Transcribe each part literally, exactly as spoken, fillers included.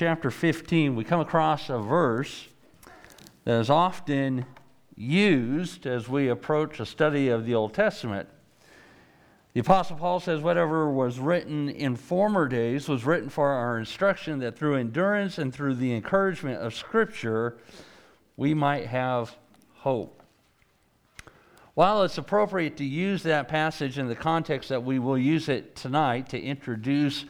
chapter fifteen, we come across a verse that is often used as we approach a study of the Old Testament. The Apostle Paul says, whatever was written in former days was written for our instruction, that through endurance and through the encouragement of Scripture, we might have hope. While it's appropriate to use that passage in the context that we will use it tonight to introduce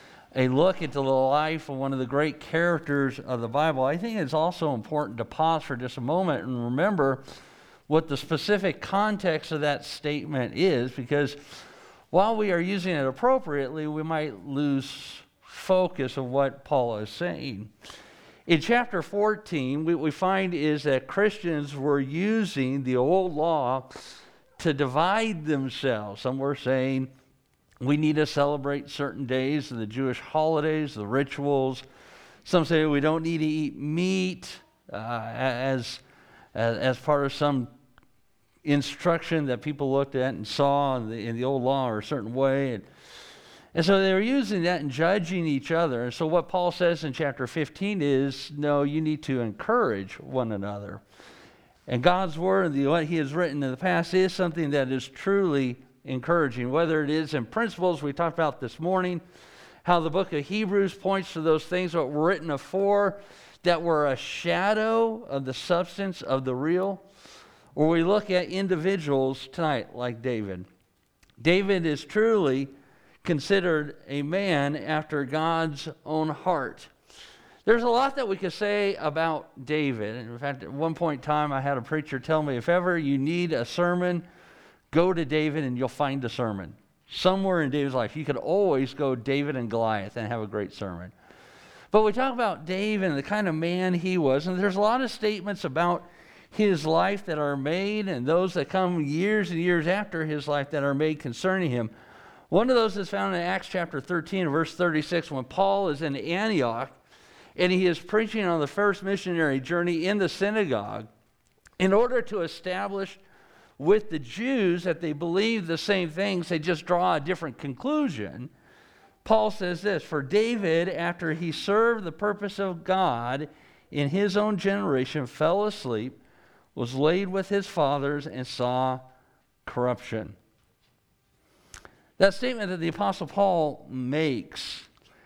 a look into the life of one of the great characters of the Bible, I think it's also important to pause for just a moment and remember what the specific context of that statement is, because while we are using it appropriately, we might lose focus of what Paul is saying. In chapter fourteen, what we find is that Christians were using the old law to divide themselves. Some were saying we need to celebrate certain days, the Jewish holidays, the rituals. Some say we don't need to eat meat uh, as, as as part of some instruction that people looked at and saw in the, in the old law or a certain way. And, and so they were using that and judging each other. And so what Paul says in chapter fifteen is, no, you need to encourage one another. And God's word, the, what he has written in the past, is something that is truly encouraging, whether it is in principles we talked about this morning, how the book of Hebrews points to those things that were written afore that were a shadow of the substance of the real, or we look at individuals tonight like David. David is truly considered a man after God's own heart. There's a lot that we could say about David. In fact, at one point in time, I had a preacher tell me, if ever you need a sermon, go to David and you'll find a sermon. Somewhere in David's life, you could always go David and Goliath and have a great sermon. But we talk about David and the kind of man he was, and there's a lot of statements about his life that are made, and those that come years and years after his life that are made concerning him. One of those is found in Acts chapter thirteen, verse thirty-six, when Paul is in Antioch, and he is preaching on the first missionary journey in the synagogue in order to establish with the Jews that they believe the same things, they just draw a different conclusion. Paul says this, for David, after he served the purpose of God in his own generation, fell asleep, was laid with his fathers, and saw corruption. That statement that the Apostle Paul makes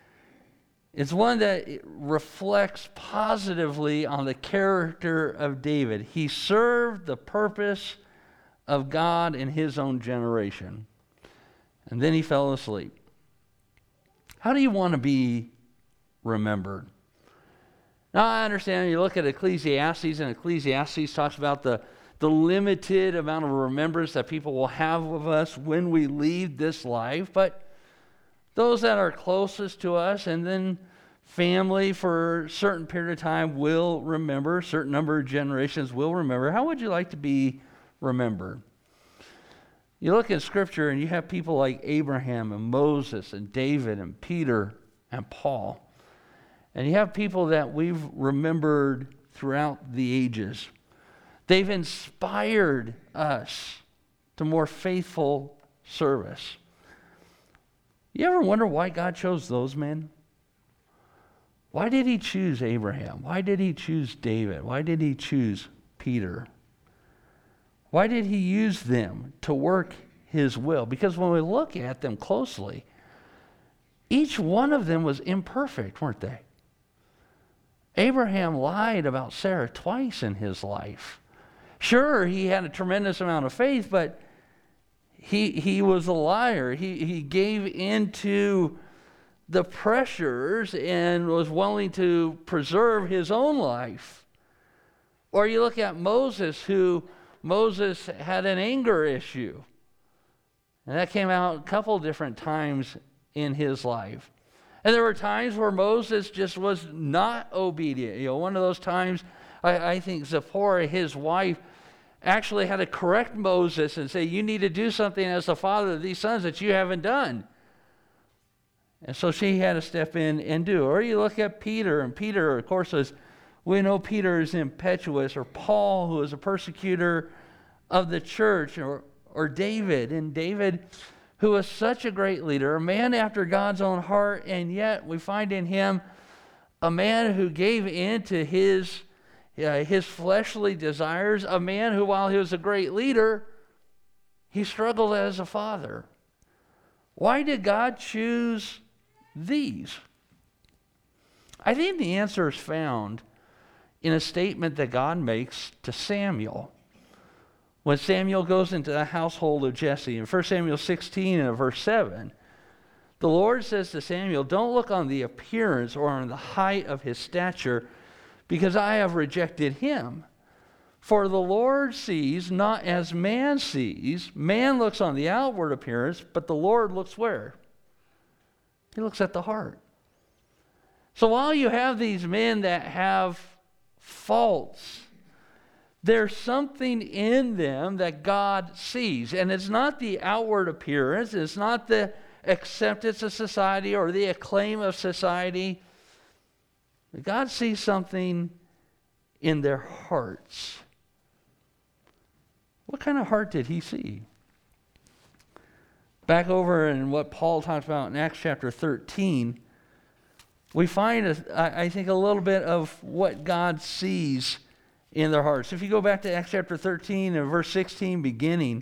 is one that reflects positively on the character of David. He served the purpose of God in his own generation, and then he fell asleep. How do you want to be remembered? Now, I understand you look at Ecclesiastes, and Ecclesiastes talks about the, the limited amount of remembrance that people will have of us when we leave this life, but those that are closest to us, and then family for a certain period of time will remember, a certain number of generations will remember. How would you like to be remembered? You look in Scripture and you have people like Abraham and Moses and David and Peter and Paul. And you have people that we've remembered throughout the ages. They've inspired us to more faithful service. You ever wonder why God chose those men? Why did he choose Abraham? Why did he choose David? Why did he choose Peter? Why did he use them to work his will? Because when we look at them closely, each one of them was imperfect, weren't they? Abraham lied about Sarah twice in his life. Sure, he had a tremendous amount of faith, but he he was a liar. He he gave into the pressures and was willing to preserve his own life. Or you look at Moses, who Moses had an anger issue. And that came out a couple different times in his life. And there were times where Moses just was not obedient. You know, one of those times, I, I think Zipporah, his wife, actually had to correct Moses and say, you need to do something as the father of these sons that you haven't done. And so she had to step in and do. Or you look at Peter, and Peter, of course, is, we know Peter is impetuous, or Paul, who is a persecutor of the church, or, or David. And David, who was such a great leader, a man after God's own heart, and yet we find in him a man who gave in to his, uh, his fleshly desires, a man who, while he was a great leader, he struggled as a father. Why did God choose these? I think the answer is found in a statement that God makes to Samuel. When Samuel goes into the household of Jesse, in First Samuel sixteen and verse seven, the Lord says to Samuel, "Don't look on the appearance or on the height of his stature, because I have rejected him. For the Lord sees not as man sees. Man looks on the outward appearance, but the Lord looks where? He looks at the heart." So while you have these men that have faults, there's something in them that God sees. And it's not the outward appearance, it's not the acceptance of society or the acclaim of society. God sees something in their hearts. What kind of heart did he see? Back over in what Paul talks about in Acts chapter thirteen, we find, a, I think, a little bit of what God sees in their hearts. If you go back to Acts chapter thirteen and verse sixteen beginning,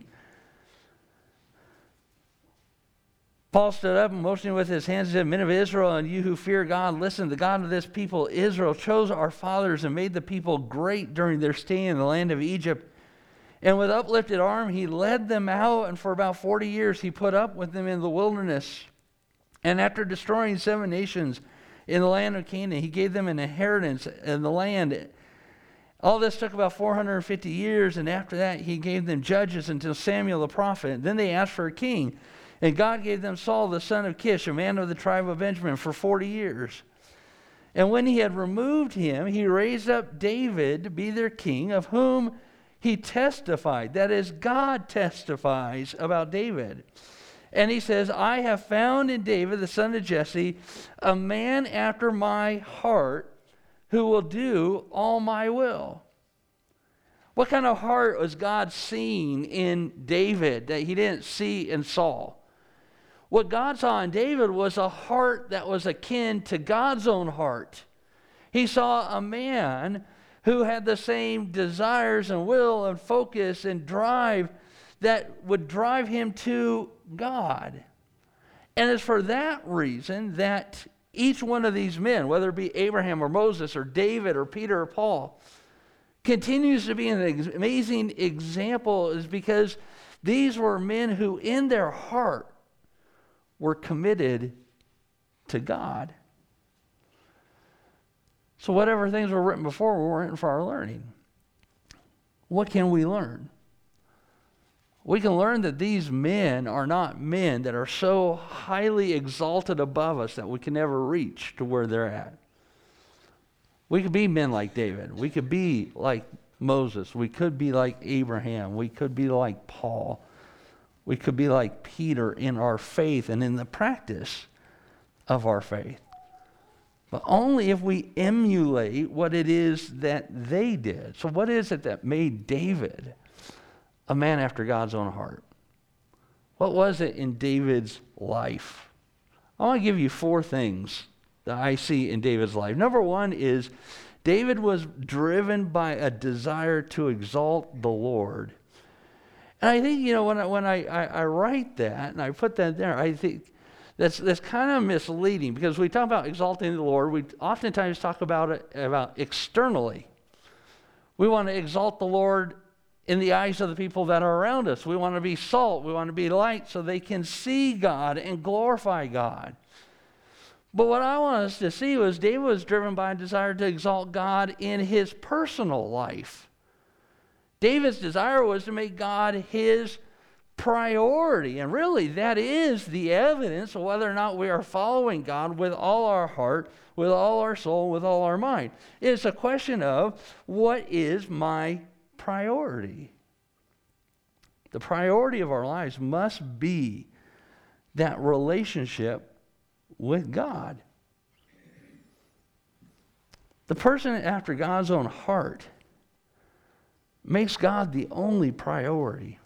Paul stood up and motioning with his hands and said, "Men of Israel, and you who fear God, listen. The God of this people, Israel, chose our fathers and made the people great during their stay in the land of Egypt. And with uplifted arm, he led them out, and for about forty years he put up with them in the wilderness. And after destroying seven nations in the land of Canaan, he gave them an inheritance in the land. All this took about four hundred fifty years, and after that he gave them judges until Samuel the prophet. Then they asked for a king. And God gave them Saul the son of Kish, a man of the tribe of Benjamin, for forty years. And when he had removed him, he raised up David to be their king, of whom he testified." That is, God testifies about David. And he says, "I have found in David, the son of Jesse, a man after my heart, who will do all my will." What kind of heart was God seeing in David that he didn't see in Saul? What God saw in David was a heart that was akin to God's own heart. He saw a man who had the same desires and will and focus and drive that would drive him to God. And it's for that reason that each one of these men, whether it be Abraham or Moses or David or Peter or Paul, continues to be an amazing example, is because these were men who in their heart were committed to God. So whatever things were written before were written for our learning. What can we learn? We can learn that these men are not men that are so highly exalted above us that we can never reach to where they're at. We could be men like David. We could be like Moses. We could be like Abraham. We could be like Paul. We could be like Peter in our faith and in the practice of our faith. But only if we emulate what it is that they did. So what is it that made David a man after God's own heart? What was it in David's life? I want to give you four things that I see in David's life. Number one is David was driven by a desire to exalt the Lord. And I think, you know, when I, when I, I, I write that and I put that there, I think that's that's kind of misleading, because we talk about exalting the Lord. We oftentimes talk about it about externally. We want to exalt the Lord in the eyes of the people that are around us. We want to be salt. We want to be light so they can see God and glorify God. But what I want us to see was David was driven by a desire to exalt God in his personal life. David's desire was to make God his priority. And really, that is the evidence of whether or not we are following God with all our heart, with all our soul, with all our mind. It's a question of, what is my priority? The priority of our lives must be that relationship with God. The person after God's own heart makes God the only priority.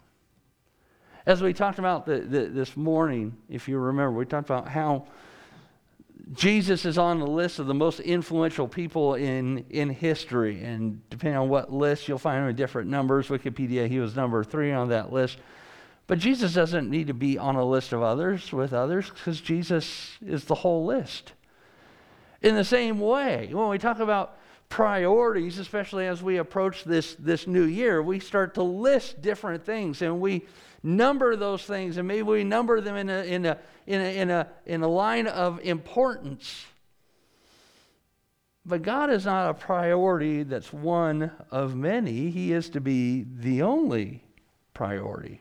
As we talked about the, the, this morning, if you remember, we talked about how Jesus is on the list of the most influential people in, in history. And depending on what list, you'll find him in different numbers. Wikipedia, he was number three on that list. But Jesus doesn't need to be on a list of others with others because Jesus is the whole list. In the same way, when we talk about priorities, especially as we approach this, this new year, we start to list different things and we number those things, and maybe we number them in a in a in a in a in a line of importance. But God is not a priority that's one of many. He is to be the only priority.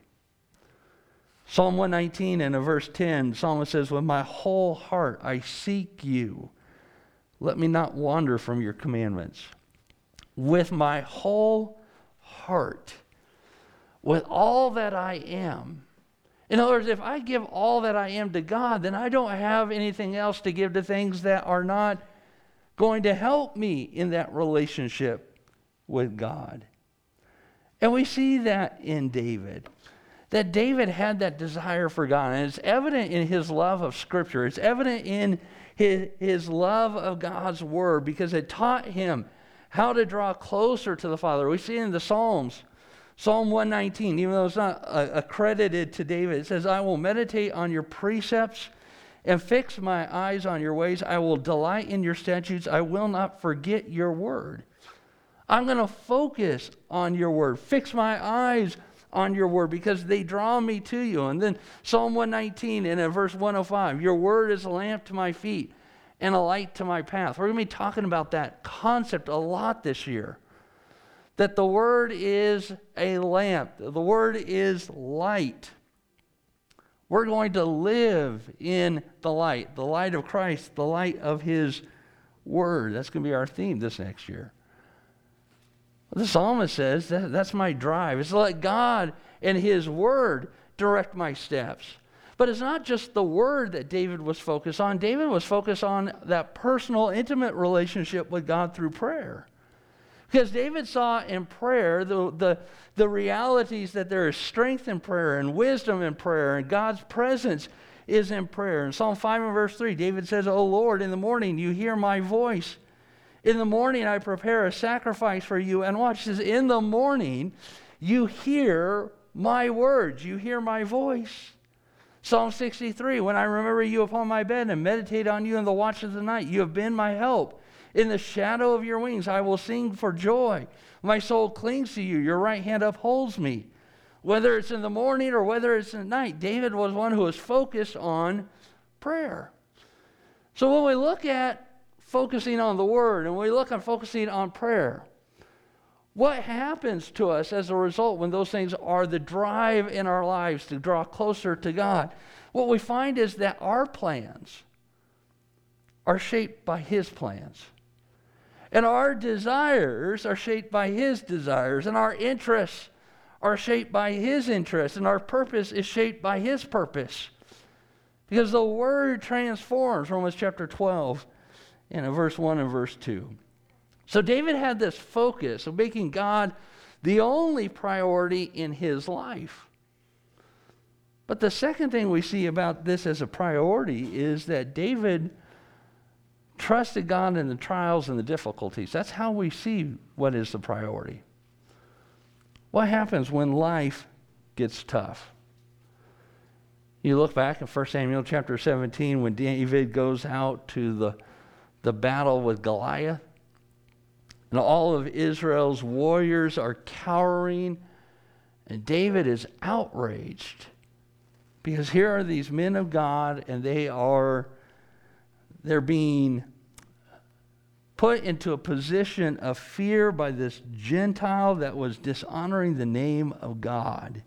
Psalm one nineteen and in verse ten, the psalmist says, "With my whole heart I seek you. Let me not wander from your commandments." With my whole heart, with all that I am. In other words, if I give all that I am to God, then I don't have anything else to give to things that are not going to help me in that relationship with God. And we see that in David. That David had that desire for God. And it's evident in his love of Scripture. It's evident in his, his love of God's Word because it taught him how to draw closer to the Father. We see in the Psalms, Psalm one nineteen, even though it's not uh, accredited to David, it says, "I will meditate on your precepts and fix my eyes on your ways. I will delight in your statutes. I will not forget your word." I'm going to focus on your word. Fix my eyes on your word because they draw me to you. And then Psalm one nineteen and in verse one oh five, "Your word is a lamp to my feet and a light to my path." We're going to be talking about that concept a lot this year. That the word is a lamp. The word is light. We're going to live in the light, the light of Christ, the light of his word. That's going to be our theme this next year. The psalmist says that that's my drive. It's to let God and his word direct my steps. But it's not just the word that David was focused on. David was focused on that personal, intimate relationship with God through prayer. Because David saw in prayer the, the, the realities that there is strength in prayer and wisdom in prayer and God's presence is in prayer. In Psalm five and verse three, David says, "O Lord, in the morning you hear my voice. In the morning I prepare a sacrifice for you." And watch this, in the morning you hear my words, you hear my voice. Psalm sixty-three, "When I remember you upon my bed and meditate on you in the watch of the night, you have been my help. In the shadow of your wings I will sing for joy. My soul clings to you. Your right hand upholds me." Whether it's in the morning or whether it's at night, David was one who was focused on prayer. So when we look at focusing on the word and we look at focusing on prayer, what happens to us as a result when those things are the drive in our lives to draw closer to God? What we find is that our plans are shaped by his plans. And our desires are shaped by his desires. And our interests are shaped by his interests. And our purpose is shaped by his purpose. Because the word transforms, Romans chapter twelve, and in verse one and verse two. So David had this focus of making God the only priority in his life. But the second thing we see about this as a priority is that David trusted God in the trials and the difficulties. That's how we see what is the priority. What happens when life gets tough? You look back at First Samuel chapter seventeen when David goes out to the, the battle with Goliath. And all of Israel's warriors are cowering. And David is outraged. Because here are these men of God and they are they're being put into a position of fear by this Gentile that was dishonoring the name of God.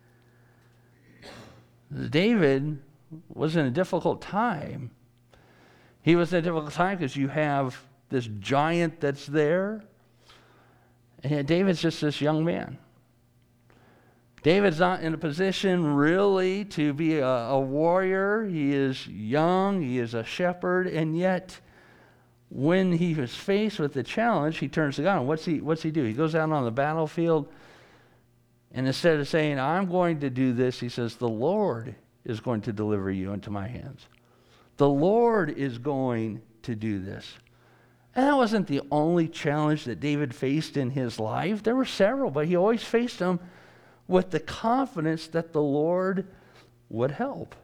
David was in a difficult time. He was in a difficult time because you have this giant that's there, and yet David's just this young man. David's not in a position really to be a, a warrior. He is young, he is a shepherd, and yet when he was faced with the challenge, he turns to God. And what's he, what's he do? He goes out on the battlefield, and instead of saying, "I'm going to do this," he says, "The Lord is going to deliver you into my hands. The Lord is going to do this. And that wasn't the only challenge that David faced in his life. There were several, but he always faced them with the confidence that the Lord would help.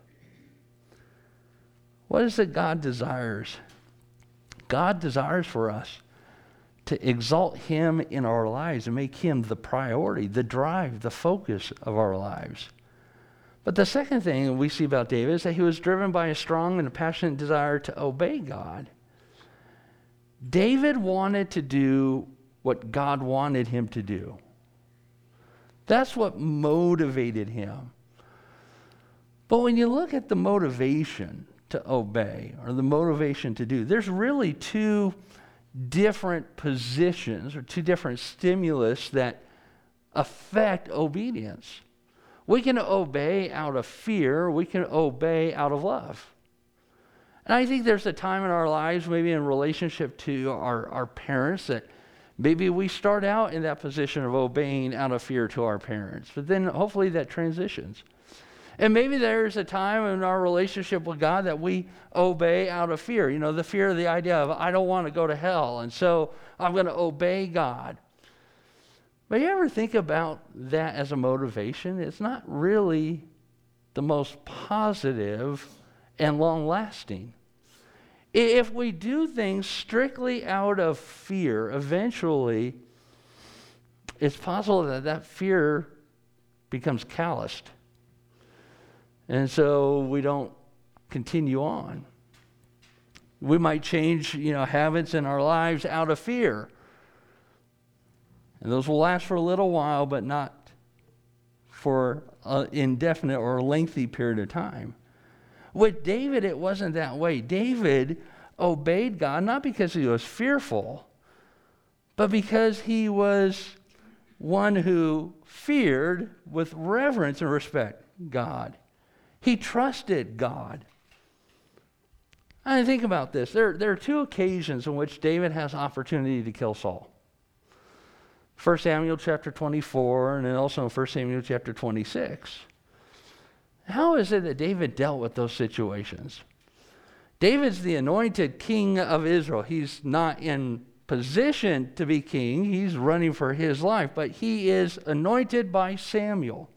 What is it God desires? God desires for us to exalt him in our lives and make him the priority, the drive, the focus of our lives. But the second thing we see about David is that he was driven by a strong and a passionate desire to obey God. David wanted to do what God wanted him to do. That's what motivated him. But when you look at the motivation to obey or the motivation to do, there's really two different positions or two different stimulus that affect obedience. We can obey out of fear. We can obey out of love. And I think there's a time in our lives, maybe in relationship to our, our parents, that maybe we start out in that position of obeying out of fear to our parents. But then hopefully that transitions. And maybe there's a time in our relationship with God that we obey out of fear. You know, the fear of the idea of, I don't want to go to hell, and so I'm going to obey God. But you ever think about that as a motivation? It's not really the most positive and long-lasting. If we do things strictly out of fear, eventually it's possible that that fear becomes calloused. And so we don't continue on. We might change, you know, habits in our lives out of fear. And those will last for a little while, but not for an indefinite or lengthy period of time. With David, it wasn't that way. David obeyed God not because he was fearful, but because he was one who feared with reverence and respect God. He trusted God. I think about this. There, there are two occasions in which David has opportunity to kill Saul. First Samuel chapter twenty-four, and then also in First Samuel chapter twenty-six. How is it that David dealt with those situations? David's the anointed king of Israel. He's not in position to be king. He's running for his life, but he is anointed by Samuel.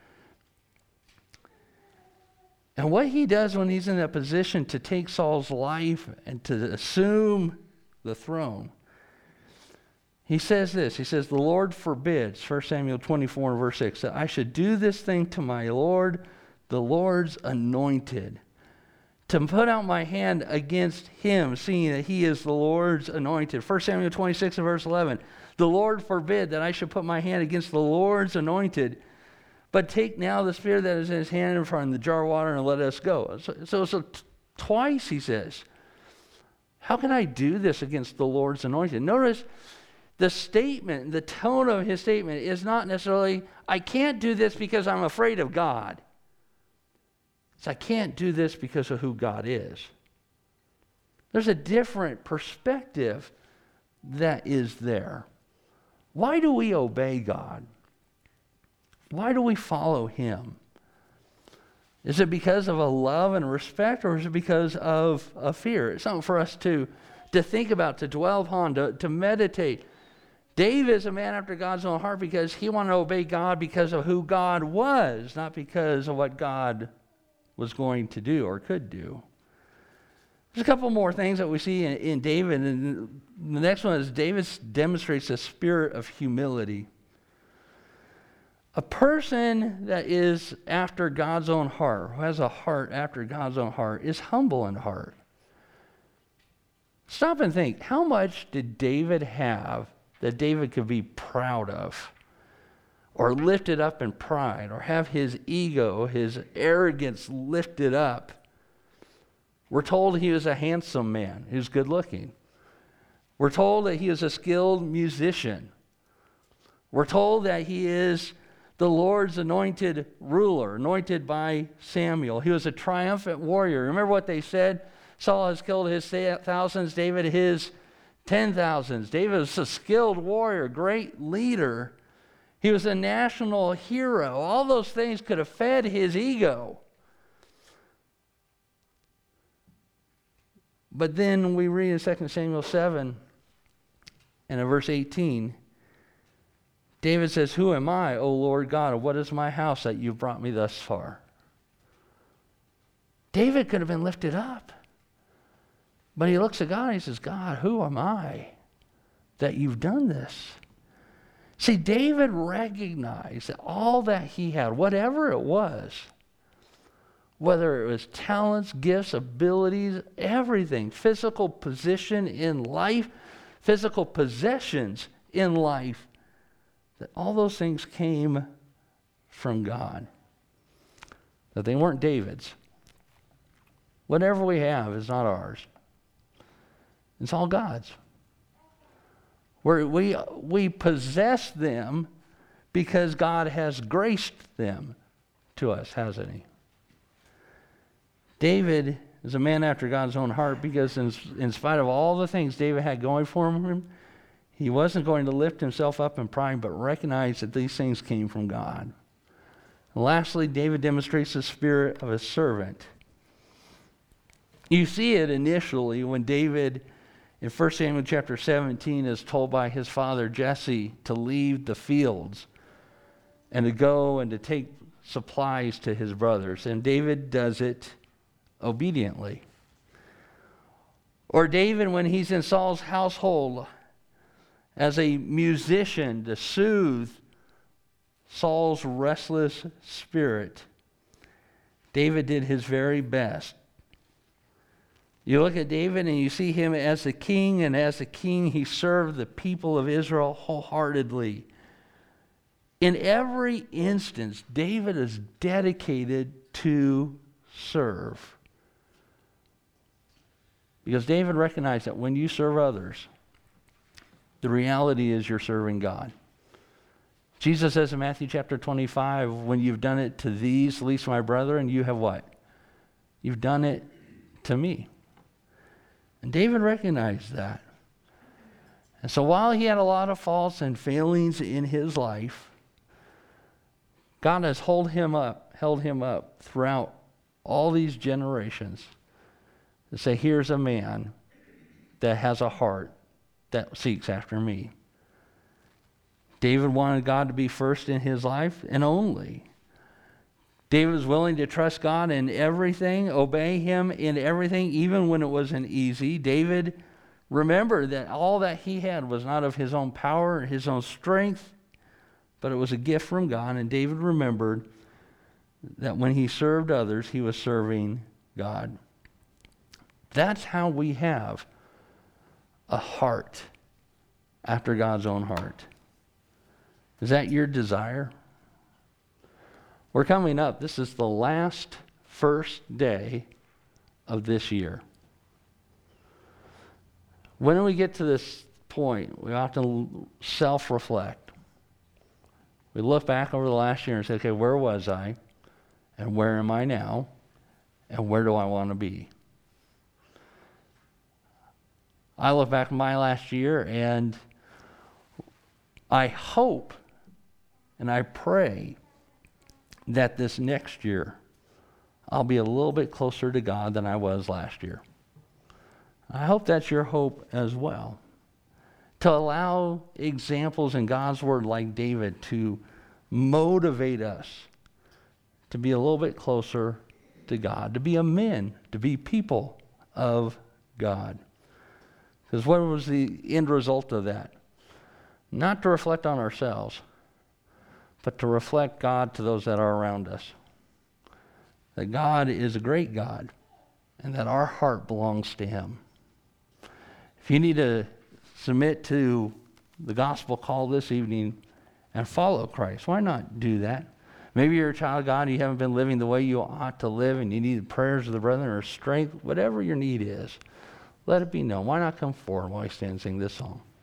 And what he does when he's in a position to take Saul's life and to assume the throne, he says this. He says, the Lord forbids, First Samuel twenty-four and verse six, that I should do this thing to my Lord, the Lord's anointed, to put out my hand against him, seeing that he is the Lord's anointed. First Samuel twenty-six and verse eleven, the Lord forbid that I should put my hand against the Lord's anointed, but take now the spear that is in his hand from the jar of water and let us go. So, so, so t- twice he says, how can I do this against the Lord's anointed? Notice the statement, the tone of his statement is not necessarily, I can't do this because I'm afraid of God. It's, I can't do this because of who God is. There's a different perspective that is there. Why do we obey God? Why do we follow him? Is it because of a love and respect, or is it because of a fear? It's something for us to, to think about, to dwell upon, to, to meditate. David is a man after God's own heart because he wanted to obey God because of who God was, not because of what God was going to do or could do. There's a couple more things that we see in, in David, and the next one is David demonstrates a spirit of humility. A person that is after God's own heart, who has a heart after God's own heart, is humble in heart. Stop and think, how much did David have that David could be proud of, or lifted up in pride, or have his ego, his arrogance lifted up? We're told he was a handsome man. He was good looking. We're told that he is a skilled musician. We're told that he is the Lord's anointed ruler, anointed by Samuel. He was a triumphant warrior. Remember what they said? Saul has killed his thousands, David his ten thousands. David was a skilled warrior, great leader. He was a national hero. All those things could have fed his ego. But then we read in Second Samuel seven and in verse eighteen, David says, "Who am I, O Lord God, and what is my house that you've brought me thus far?" David could have been lifted up. But he looks at God and he says, "God, who am I that you've done this?" See, David recognized that all that he had, whatever it was, whether it was talents, gifts, abilities, everything, physical position in life, physical possessions in life, that all those things came from God. That they weren't David's. Whatever we have is not ours. It's all God's. We're, we we possess them because God has graced them to us, hasn't he? David is a man after God's own heart because in, in spite of all the things David had going for him, he wasn't going to lift himself up in pride, but recognize that these things came from God. And lastly, David demonstrates the spirit of a servant. You see it initially when David, in First Samuel chapter seventeen, is told by his father Jesse to leave the fields and to go and to take supplies to his brothers. And David does it obediently. Or David, when he's in Saul's household as a musician to soothe Saul's restless spirit, David did his very best. You look at David and you see him as the king, and as the king he served the people of Israel wholeheartedly. In every instance, David is dedicated to serve. Because David recognized that when you serve others, the reality is you're serving God. Jesus says in Matthew chapter twenty-five, when you've done it to these, least my brethren, you have what? You've done it to me. And David recognized that. And so while he had a lot of faults and failings in his life, God has held him up, held him up throughout all these generations to say, here's a man that has a heart that seeks after me. David wanted God to be first in his life and only. David was willing to trust God in everything, obey him in everything, even when it wasn't easy. David remembered that all that he had was not of his own power or his own strength, but it was a gift from God. And David remembered that when he served others, he was serving God. That's how we have a heart after God's own heart. Is that your desire? We're coming up. This is the last first day of this year. When we get to this point, we have to self-reflect. We look back over the last year and say, okay, where was I? And where am I now? And where do I want to be? I look back at my last year and I hope and I pray that this next year I'll be a little bit closer to God than I was last year. I hope that's your hope as well. To allow examples in God's Word like David to motivate us to be a little bit closer to God, to be a men, to be people of God. Because what was the end result of that? Not to reflect on ourselves, but to reflect God to those that are around us. That God is a great God, and that our heart belongs to Him. If you need to submit to the gospel call this evening and follow Christ, why not do that? Maybe you're a child of God and you haven't been living the way you ought to live, and you need the prayers of the brethren or strength, whatever your need is. Let it be known. Why not come forward while we stand and sing this song?